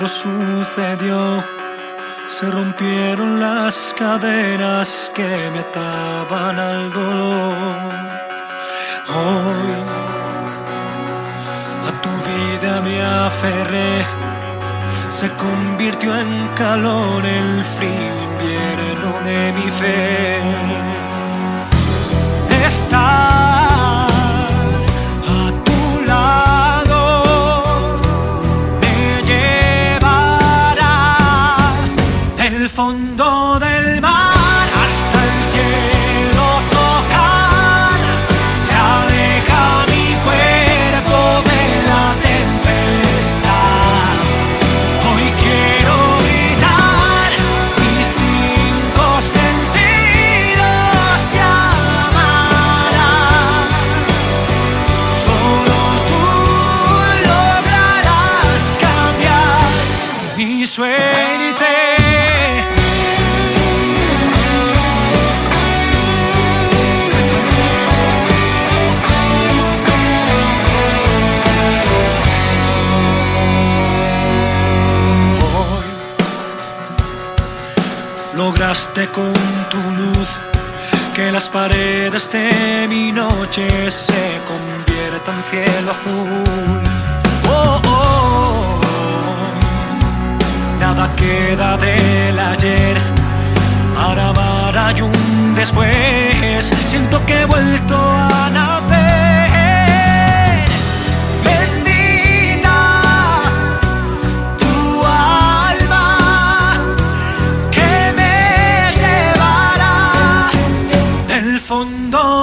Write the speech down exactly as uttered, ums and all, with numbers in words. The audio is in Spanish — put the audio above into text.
sucedió. Se rompieron las cadenas que me ataban al dolor. Hoy a tu vida me aferré. Se convirtió en calor el frío invierno de mi fe. Estar a tu lado me llevará del fondo del mar hasta el cielo tocar. Se aleja mi cuerpo de la tempestad. Hoy quiero gritar, mis cinco sentidos te amarán. Solo tú lograrás cambiar mi suerte. Lograste con tu luz que las paredes de mi noche se conviertan en cielo azul. Oh, oh, oh. Nada queda del ayer, ahora hay un después. Siento que he vuelto a nacer. Fondo